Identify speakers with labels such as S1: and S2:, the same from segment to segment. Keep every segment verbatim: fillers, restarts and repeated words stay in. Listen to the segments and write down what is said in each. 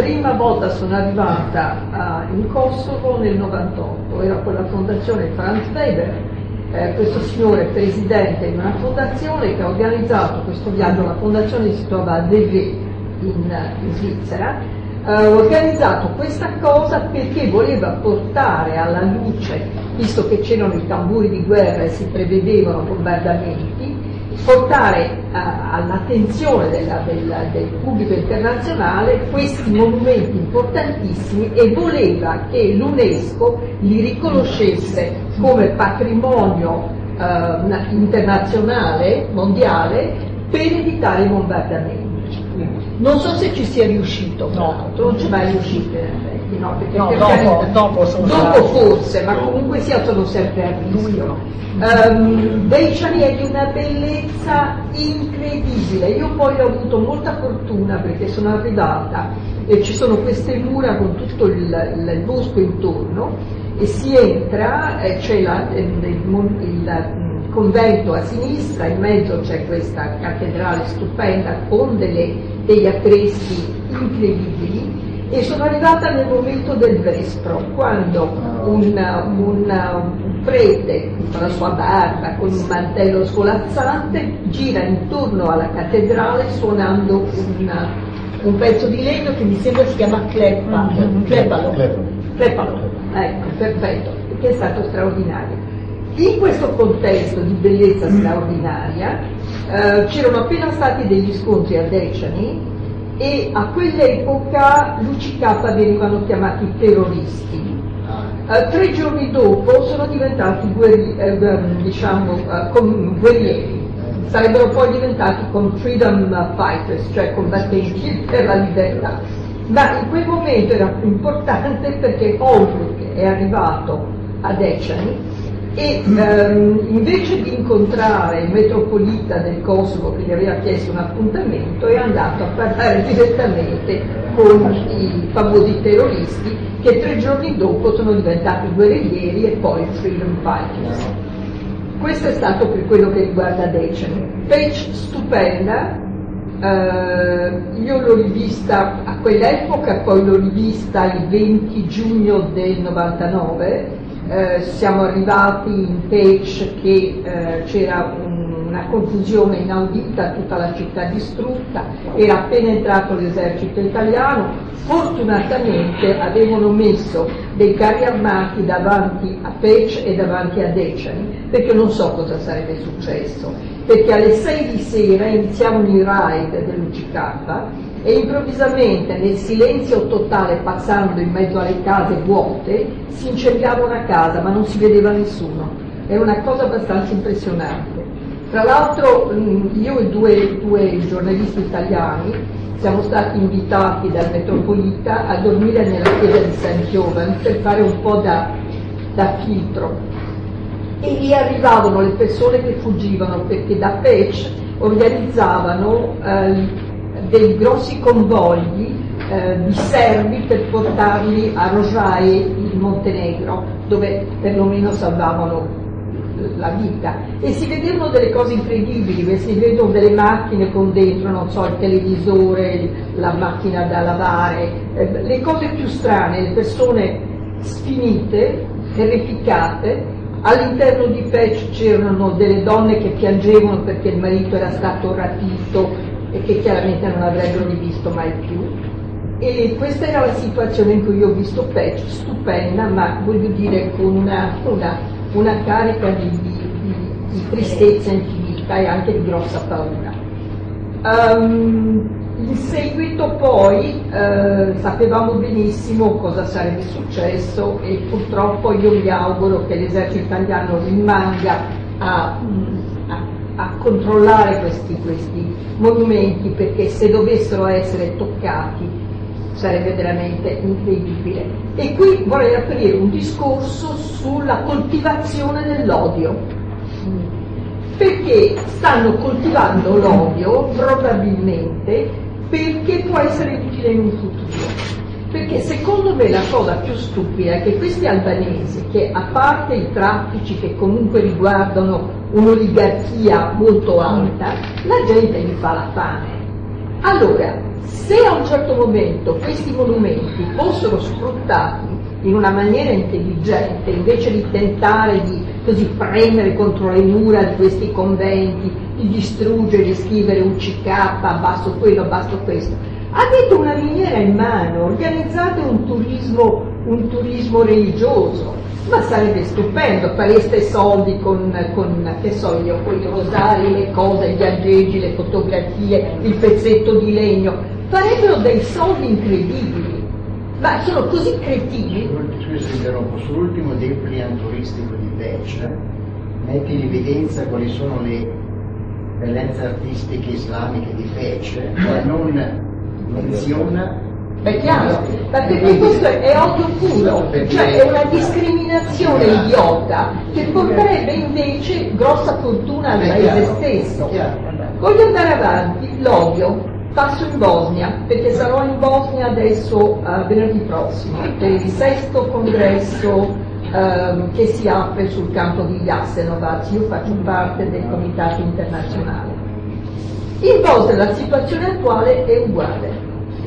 S1: prima volta sono arrivata uh, in Kosovo nel novantotto, era con la fondazione Franz Weber, eh, questo signore presidente di una fondazione che ha organizzato questo viaggio. La fondazione si trova a Vevey in, in Svizzera. Uh, ha organizzato questa cosa perché voleva portare alla luce, visto che c'erano i tamburi di guerra e si prevedevano bombardamenti, portare uh, all'attenzione della, della, del pubblico internazionale questi monumenti importantissimi, e voleva che l'UNESCO li riconoscesse come patrimonio uh, internazionale, mondiale, per evitare i bombardamenti. Non so se ci sia riuscito, no, non ci mai riuscito in effetti, no, perché
S2: no,
S1: per
S2: dopo,
S1: carità,
S2: dopo, sono
S1: dopo forse, ma comunque sia sono sempre a rischio. Um, Decani è di una bellezza incredibile. Io poi ho avuto molta fortuna perché sono arrivata e ci sono queste mura con tutto il, il, il bosco intorno, e si entra, eh, c'è la, il, il, il convento a sinistra, in mezzo c'è questa cattedrale stupenda con delle, degli affreschi incredibili, e sono arrivata nel momento del vespro, quando un, un, un prete con la sua barba, con un mantello svolazzante, gira intorno alla cattedrale suonando una, un pezzo di legno che mi sembra si chiama cleppa, clepalo, clepalo, ecco, perfetto, che è stato straordinario. In questo contesto di bellezza straordinaria eh, c'erano appena stati degli scontri a Decani, e a quell'epoca l'U C K venivano chiamati terroristi. Eh, tre giorni dopo sono diventati guerri, eh, diciamo, eh, guerrieri, sarebbero poi diventati con freedom fighters, cioè combattenti per la libertà. Ma in quel momento era importante perché Holbrooke è arrivato a Decani, e ehm, invece di incontrare il metropolita del Kosovo che gli aveva chiesto un appuntamento, è andato a parlare direttamente con i famosi terroristi, che tre giorni dopo sono diventati guerriglieri e poi freedom fighters. Questo è stato per quello che riguarda Decani. Page stupenda, eh, io l'ho rivista a quell'epoca, poi l'ho rivista il venti giugno del novantanove. Eh, siamo arrivati in Page che eh, c'era un, una confusione inaudita, tutta la città distrutta, era appena entrato l'esercito italiano. Fortunatamente avevano messo dei carri armati davanti a Page e davanti a Decani, perché non so cosa sarebbe successo, perché alle sei di sera iniziavano i raid dell'U C K, e improvvisamente, nel silenzio totale, passando in mezzo alle case vuote, si incendiava una casa, ma non si vedeva nessuno. È una cosa abbastanza impressionante. Tra l'altro io e due, due giornalisti italiani siamo stati invitati dal metropolita a dormire nella chiesa di Saint Jovan per fare un po' da, da filtro. E lì arrivavano le persone che fuggivano, perché da Peć organizzavano eh, dei grossi convogli eh, di serbi per portarli a Rožaje in Montenegro, dove perlomeno salvavano la vita. E si vedevano delle cose incredibili, si vedono delle macchine con dentro, non so, il televisore, la macchina da lavare, eh, le cose più strane, le persone sfinite, terrificate. All'interno di Peć c'erano delle donne che piangevano perché il marito era stato rapito e che chiaramente non avrebbero rivisto mai più. E questa era la situazione in cui io ho visto Peć, stupenda, ma voglio dire con una, una, una carica di, di, di, di tristezza infinita e anche di grossa paura. Um, in seguito poi eh, sapevamo benissimo cosa sarebbe successo, e purtroppo io mi auguro che l'esercito italiano rimanga a, a, a controllare questi, questi monumenti, perché se dovessero essere toccati sarebbe veramente incredibile. E qui vorrei aprire un discorso sulla coltivazione dell'odio, perché stanno coltivando l'odio probabilmente perché può essere utile in un futuro. Perché secondo me la cosa più stupida è che questi albanesi, che a parte i traffici che comunque riguardano un'oligarchia molto alta, la gente gli fa la fame. Allora, Se a un certo momento questi monumenti fossero sfruttati in una maniera intelligente, invece di tentare di così premere contro le mura di questi conventi, di distruggere, di scrivere U C K, abbasso quello, abbasso questo, avete una miniera in mano, organizzate un turismo, un turismo religioso, ma sarebbe stupendo, fareste soldi con, con, che so io, con i rosari, le cose, gli aggeggi, le fotografie, il pezzetto di legno, farebbero dei soldi incredibili, ma sono così cretini.
S2: Scusi, interrompo, sull'ultimo dépliant turistico di Pec, metti in evidenza quali sono le bellezze artistiche islamiche di Pec, ma non menziona.
S1: È chiaro, ma perché questo è odio puro, cioè è una discriminazione idiota che porterebbe invece grossa fortuna al paese stesso. Voglio andare avanti, l'odio. Passo in Bosnia, perché sarò in Bosnia adesso uh, venerdì prossimo, per il sesto congresso um, che si apre sul campo di Jasenovac. Io faccio parte del comitato internazionale. In Bosnia la situazione attuale è uguale.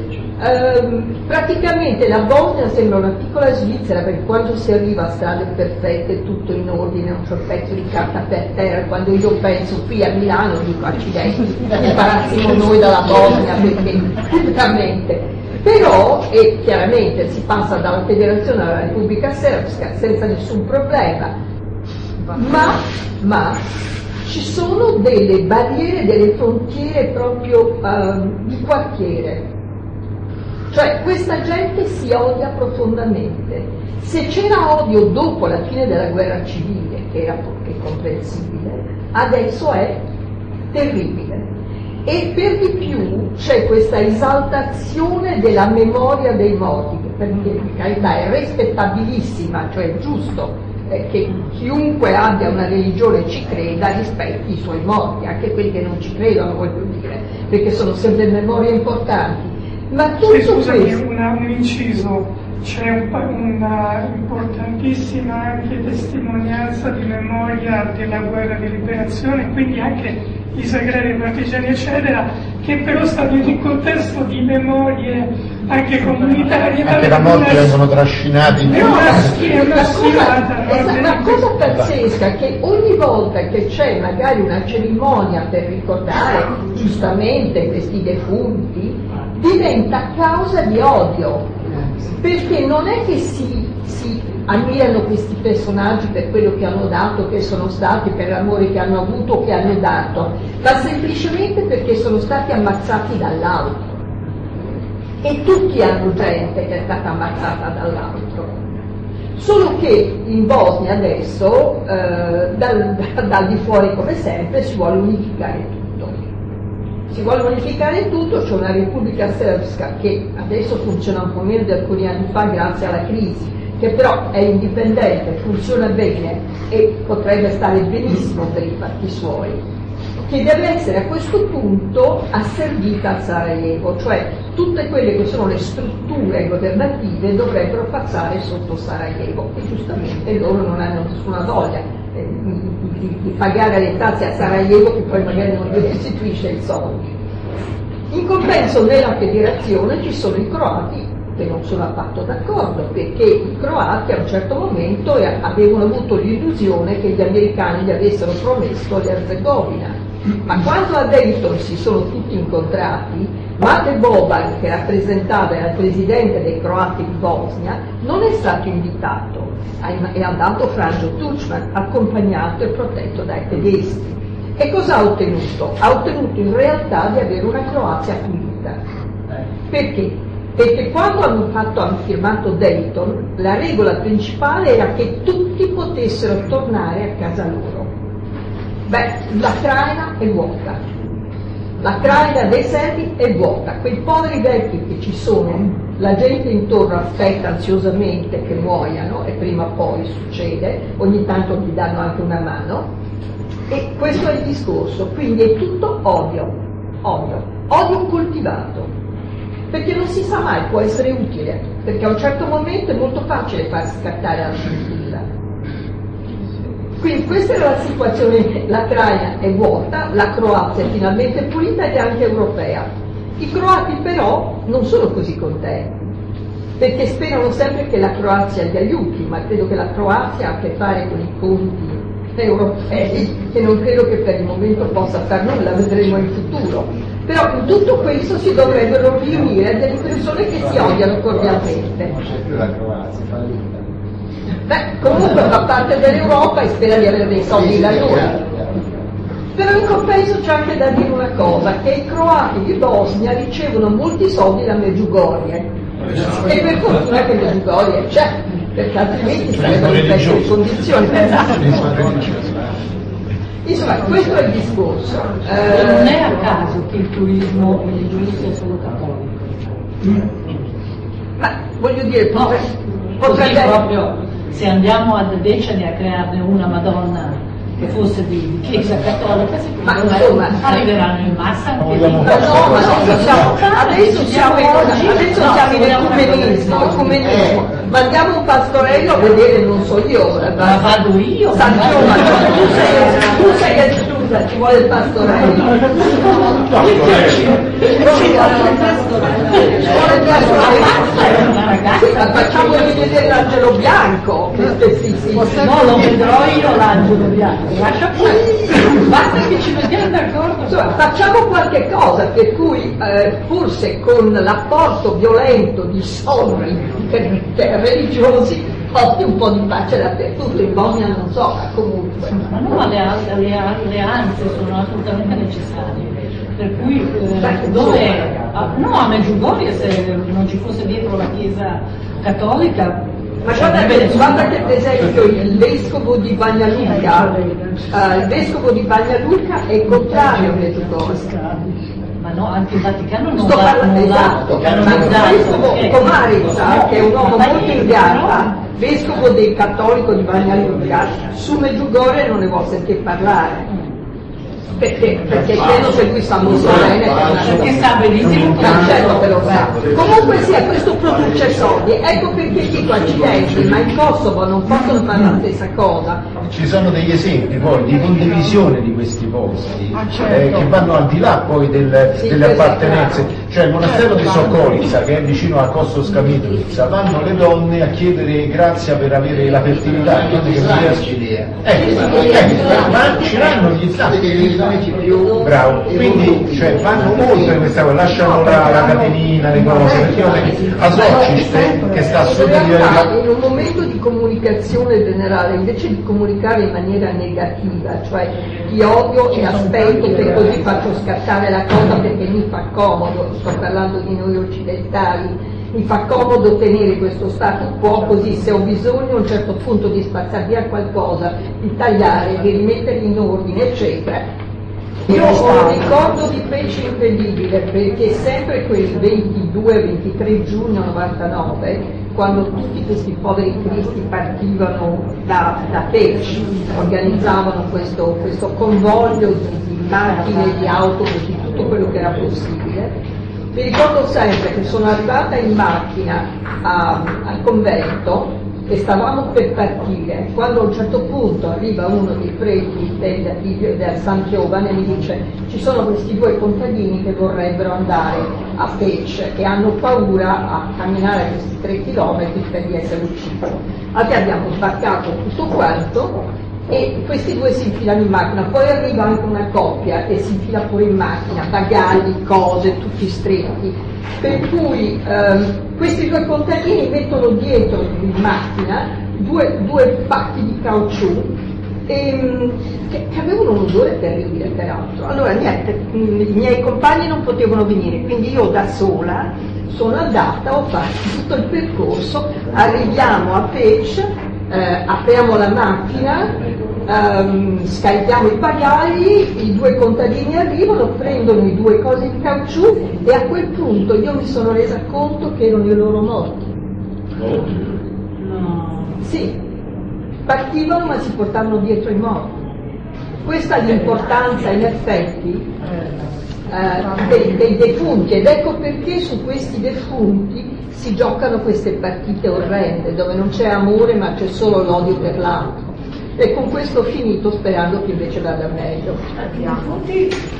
S1: Um, praticamente la Bosnia sembra una piccola Svizzera, perché quando si arriva a strade perfette, tutto in ordine, non c'è un pezzo di carta per terra. Quando io penso qui a Milano dico accidenti, imparassimo noi dalla Bosnia, perché veramente. Però, e chiaramente si passa dalla federazione alla Repubblica Srpska senza nessun problema, ma, ma ci sono delle barriere, delle frontiere proprio um, di quartiere. Cioè questa gente si odia profondamente. Se c'era odio dopo la fine della guerra civile, che era è comprensibile, adesso è terribile. E per di più c'è questa esaltazione della memoria dei morti, che per carità è rispettabilissima, cioè è giusto eh, che chiunque abbia una religione e ci creda rispetti i suoi morti, anche quelli che non ci credono, voglio dire, perché sono sempre memorie importanti. Ma tutto
S3: sì, scusami,
S1: questo...
S3: una, un inciso, c'è un, una importantissima anche testimonianza di memoria della guerra di liberazione, quindi anche i segreti partigiani eccetera, che però stanno in un contesto di memorie anche comunitarie.
S2: Anche da morti vengono trascinati.
S3: È una, è una sfilata,
S1: è una cosa pazzesca che ogni volta che c'è magari una cerimonia per ricordare giustamente questi defunti, diventa causa di odio, perché non è che si, si ammirano questi personaggi per quello che hanno dato, che sono stati, per l'amore che hanno avuto, che hanno dato, ma semplicemente perché sono stati ammazzati dall'altro. E tutti hanno gente che è stata ammazzata dall'altro. Solo che in Bosnia adesso, eh, dal, dal di fuori come sempre, si vuole unificare tutto. Si vuole unificare tutto, c'è una Repubblica Srpska che adesso funziona un po' meno di alcuni anni fa grazie alla crisi, che però è indipendente, funziona bene e potrebbe stare benissimo per i fatti suoi, che deve essere a questo punto asservita a Sarajevo, cioè tutte quelle che sono le strutture governative dovrebbero passare sotto Sarajevo, e giustamente loro non hanno nessuna voglia eh, di, di, di pagare le tasse a Sarajevo, che poi magari non gli restituisce i soldi. In compenso nella federazione ci sono i croati che non sono affatto d'accordo, perché i croati a un certo momento avevano avuto l'illusione che gli americani gli avessero promesso l'Erzegovina. Ma quando a Dayton si sono tutti incontrati, Mate Boban, che rappresentava il presidente dei croati di Bosnia, non è stato invitato, è andato Franjo Tuđman, accompagnato e protetto dai tedeschi. E cosa ha ottenuto? Ha ottenuto in realtà di avere una Croazia pulita. Perché? Perché quando hanno, fatto, hanno firmato Dayton, la regola principale era che tutti potessero tornare a casa loro. Beh, la Krajina è vuota, la Krajina dei serbi è vuota, quei poveri vecchi che ci sono, la gente intorno aspetta ansiosamente che muoiano, e prima o poi succede, ogni tanto gli danno anche una mano, e questo è il discorso, quindi è tutto odio, odio, odio coltivato, perché non si sa mai, può essere utile, perché a un certo momento è molto facile far scattare la scintilla. Quindi questa era la situazione, la Krajina è vuota, la Croazia è finalmente pulita ed è anche europea. I croati però non sono così contenti, perché sperano sempre che la Croazia li aiuti, ma credo che la Croazia ha a che fare con i conti europei e non credo che per il momento possa far nulla, vedremo in futuro. Però in tutto questo si dovrebbero riunire delle persone che si odiano cordialmente.
S2: Non c'è più la Croazia, fallita.
S1: Beh, comunque fa parte dell'Europa e spera di avere dei soldi da noi. Però in compenso c'è anche da dire una cosa, che i croati di Bosnia ricevono molti soldi da Medjugorje. E per fortuna che Medjugorje c'è, perché altrimenti sarebbero in pessime condizioni. Insomma, questo è il discorso.
S4: Eh, non è a caso che il turismo religioso sia solo cattolico.
S1: Ma voglio dire,
S4: No,
S1: potrebbe
S4: così proprio, se andiamo ad Decani a crearne una Madonna che fosse di, di chiesa cattolica,
S1: ma
S4: secondo
S1: insomma,
S4: me arriveranno in massa anche lì.
S1: Ma no, ma adesso siamo, adesso siamo, adesso siamo in ecumenismo, ecumenismo. Mandiamo un pastorello a vedere, non so io,
S4: Ma vado io.
S1: San Giovanni, tu sei, tu sei esclusa, ci vuole il pastorello. Ci vuole il pastorello. Sì, ma facciamogli vedere l'angelo bianco, che spessissimo.
S4: No, lo vedrò io l'angelo bianco, lascia fare. Basta che ci vediamo d'accordo.
S1: Insomma, facciamo qualche cosa per cui eh, forse con l'apporto violento di soldi per, per religiosi porti un po' di pace dappertutto, in Bosnia non so, ma comunque.
S4: Ma no, le, le alleanze sono assolutamente necessarie. Per cui eh, dove, a, no, a Medjugorje se non ci fosse dietro la Chiesa cattolica.
S1: Ma guarda che, guarda che per esempio il vescovo di Banja Luka, uh, il vescovo di Banja Luka è contrario a Medjugorje.
S4: Ma no, anche il Vaticano non
S1: Sto
S4: dà,
S1: parlando
S4: non
S1: esatto,
S4: dà,
S1: ma il vescovo Komarica, che è un uomo molto in gamba, vescovo del cattolico di Banja Luka, su Medjugorje non ne vuol sentire parlare. Perché? Perché credo che lui sa molto bene
S4: perché sa benissimo che
S1: non certo che lo sa. Comunque sia, questo produce soldi, ecco perché dico accidenti, ma in Kosovo non possono fare la stessa cosa.
S5: Ci sono degli esempi poi di condivisione di questi posti eh, che vanno al di là poi del,
S1: Sì,
S5: delle
S1: questo è
S5: appartenenze,
S1: chiaro.
S5: cioè il monastero di Sokolica che è vicino a Kosovska Mitrovica, vanno le donne a chiedere grazia per avere la fertilità,
S2: Gli
S5: che
S2: islamici lì, eh.
S5: ecco, ecco, ma ce l'hanno gli islamici.
S2: più
S5: Bravo, quindi cioè, vanno oltre questa cosa, lasciano la, la catenina, le cose, perché io perché a Sociste che sta sotto
S1: in
S5: di
S1: realtà, in un momento di comunicazione generale, invece di comunicare in maniera negativa, cioè ti odio e aspetto che così faccio scattare la cosa perché mi fa comodo, sto parlando di noi occidentali, mi fa comodo tenere questo status quo, così se ho bisogno a un certo punto di spazzare via qualcosa, di tagliare, di rimetterli in ordine, eccetera. Io ho un ricordo di Peci incredibile, perché sempre quel ventidue ventitré giugno novantanove, quando tutti questi poveri cristi partivano da, da Peci, organizzavano questo, questo convoglio di, di macchine, di autobus, di tutto quello che era possibile, mi ricordo sempre che sono arrivata in macchina a, al convento e stavamo per partire, quando a un certo punto arriva uno dei preti del, del San Giovane e mi dice: ci sono questi due contadini che vorrebbero andare a Peci e hanno paura a camminare questi tre chilometri per di essere uccisi. Allora abbiamo sbarcato tutto quanto e questi due si infilano in macchina, poi arriva anche una coppia e si infila pure in macchina, bagagli, cose, tutti stretti, per cui ehm, questi due contadini mettono dietro in macchina due, due pacchi di caucciù e, che, che avevano un odore terribile peraltro. Allora niente, i miei compagni non potevano venire, quindi io da sola sono andata, ho fatto tutto il percorso, arriviamo a Peci, Eh, apriamo la macchina, ehm, scarichiamo i bagagli, i due contadini arrivano, prendono i due cose di caucciù e a quel punto io mi sono resa conto che erano i loro morti.
S4: No.
S1: Sì, partivano ma si portavano dietro i morti. Questa è l'importanza in effetti eh, dei, dei defunti, ed ecco perché su questi defunti si giocano queste partite orrende dove non c'è amore ma c'è solo l'odio per l'altro. E con questo ho finito, sperando che invece vada meglio.